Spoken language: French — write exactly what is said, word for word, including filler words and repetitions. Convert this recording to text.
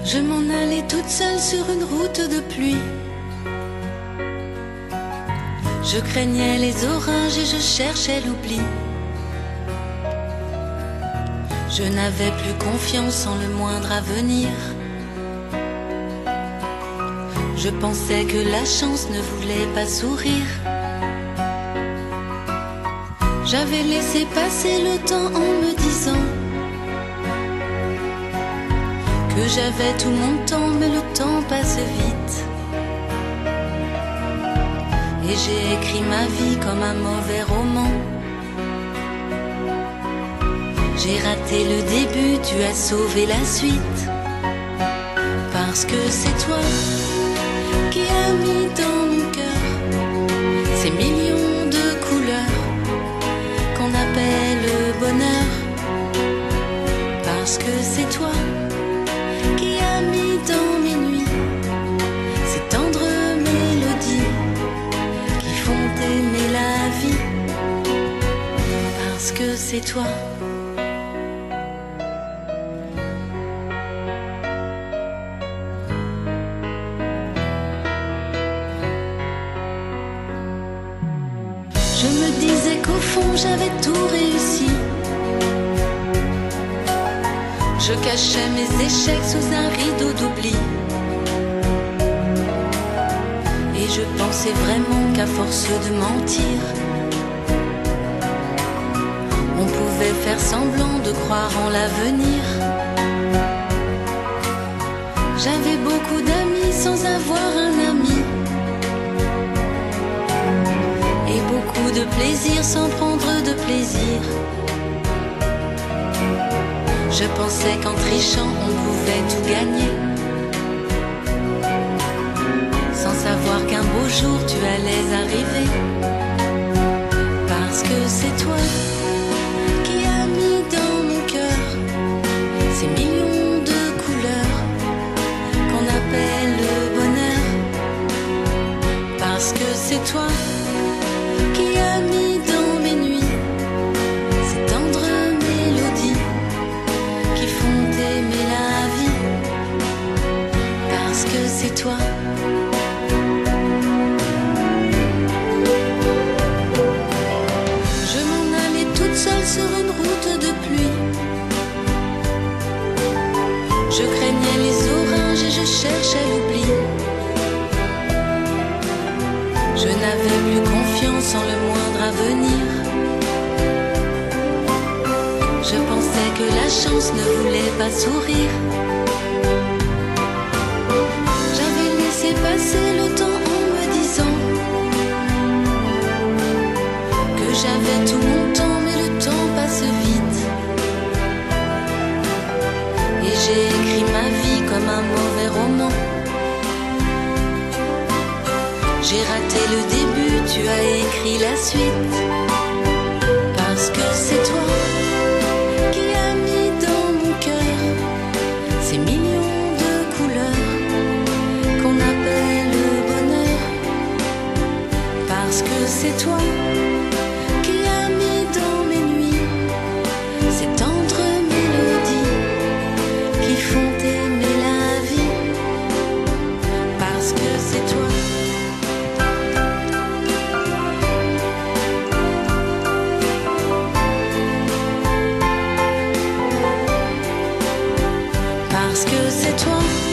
Je m'en allais toute seule sur une route de pluie. Je craignais les orages et je cherchais l'oubli. Je n'avais plus confiance en le moindre avenir. Je pensais que la chance ne voulait pas sourire. J'avais laissé passer le temps en me disant que j'avais tout mon temps, mais le temps passe vite. Et j'ai écrit ma vie comme un mauvais roman. J'ai raté le début, tu as sauvé la suite. Parce que c'est toi qui as mis dans mon cœur ces millions de couleurs qu'on appelle bonheur. Parce que c'est toi qui as mis dans mes nuits ces tendres mélodies qui font aimer la vie. Parce que c'est toi. Je me disais qu'au fond j'avais tout réussi. Je cachais mes échecs sous un rideau d'oubli. Et je pensais vraiment qu'à force de mentir, on pouvait faire semblant de croire en l'avenir. J'avais beaucoup d'amis sans avoir un ami, et beaucoup de plaisir sans prendre de plaisir. Je pensais qu'en trichant on pouvait tout gagner, sans savoir qu'un beau jour tu allais arriver. Parce que c'est toi qui as mis dans mon cœur ces millions de couleurs qu'on appelle le bonheur. Parce que c'est toi qui a mis dans mes nuits ces tendres mélodies qui font aimer la vie. Parce que c'est toi. Je m'en allais toute seule sur une route de pluie. Je craignais les orages et je cherchais l'oubli. Je n'avais plus confiance en le moindre avenir. Je pensais que la chance ne voulait pas sourire. J'avais laissé passer le temps en me disant que j'avais tout mon temps, mais le temps passe vite. Et j'ai écrit ma vie comme un mauvais roman. J'ai raté le début, tu as écrit la suite. Parce que c'est toi qui as mis dans mon cœur ces millions de couleurs qu'on appelle le bonheur. Parce que c'est toi qui as mis dans mes nuits ces tendres mélodies qui font aimer la vie. Parce que c'est toi. Parce que c'est toi.